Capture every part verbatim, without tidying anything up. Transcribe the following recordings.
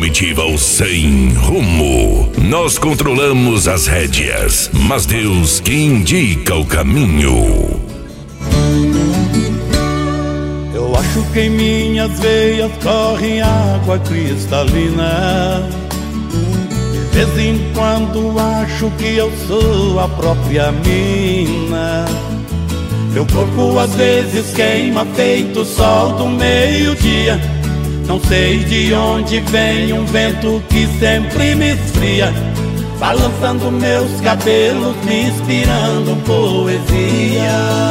comitiva ou sem rumo. Nós controlamos as rédeas, mas Deus que indica o caminho. Eu acho que em minhas veias corre água cristalina. De vez em quando acho que eu sou a própria mina. Meu corpo às vezes queima feito o sol do meio-dia. Não sei de onde vem um vento que sempre me esfria, balançando meus cabelos, me inspirando poesias.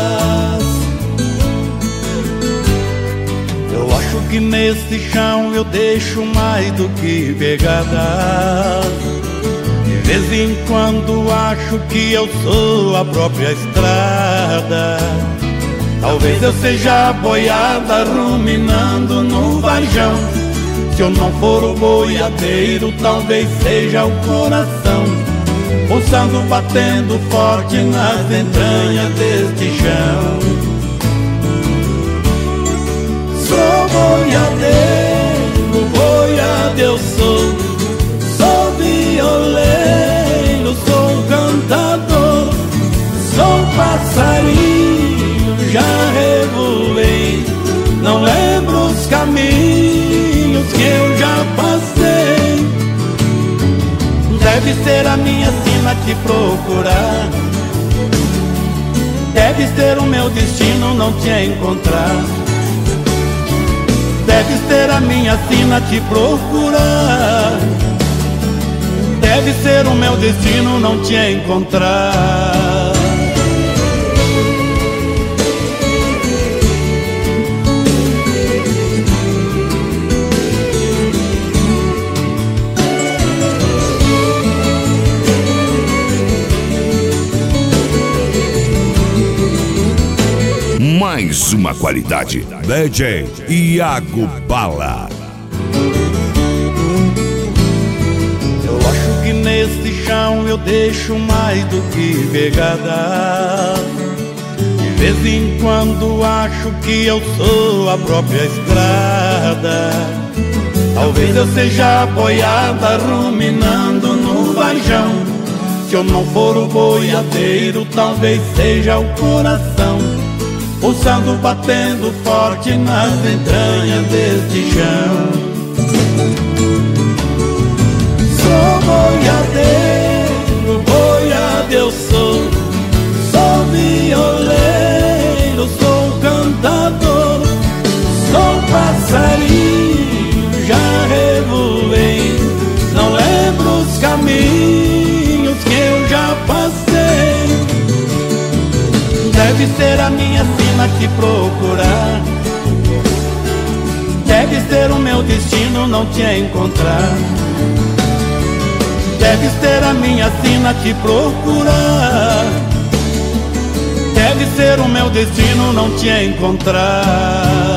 Eu acho que nesse chão eu deixo mais do que pegadas. De vez em quando acho que eu sou a própria estrada. Talvez eu seja a boiada ruminando no varjão. Se eu não for o boiadeiro, talvez seja o coração pulsando, batendo forte nas entranhas deste chão. Sou boiadeiro, boiadeiro eu sou. Sou violeiro, sou cantador. Sou passarinho, já revoei. Não lembro os caminhos que eu já passei. Deve ser a minha sina te procurar. Deve ser o meu destino não te encontrar. Deve ser a minha sina te procurar. Deve ser o meu destino não te encontrar. Mais uma qualidade. D J Iago Bala. Eu acho que nesse chão eu deixo mais do que pegada. De vez em quando acho que eu sou a própria estrada. Talvez eu seja a boiada ruminando no varjão. Se eu não for o boiadeiro, talvez seja o coração pulsando, batendo forte nas entranhas deste chão. Sou boiadeiro, boiadeiro eu sou. Sou violeiro, sou cantador. Sou passarinho, já revoei. Não lembro os caminhos que eu já passei. Deve ser a minha sina te procurar. Deve ser o meu destino não te encontrar. Deve ser a minha sina te procurar. Deve ser o meu destino não te encontrar.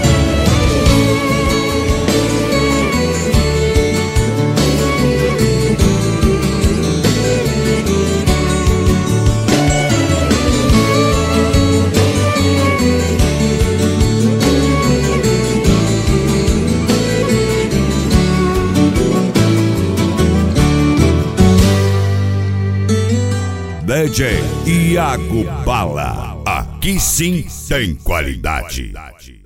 D J Iago Bala. Aqui sim tem qualidade.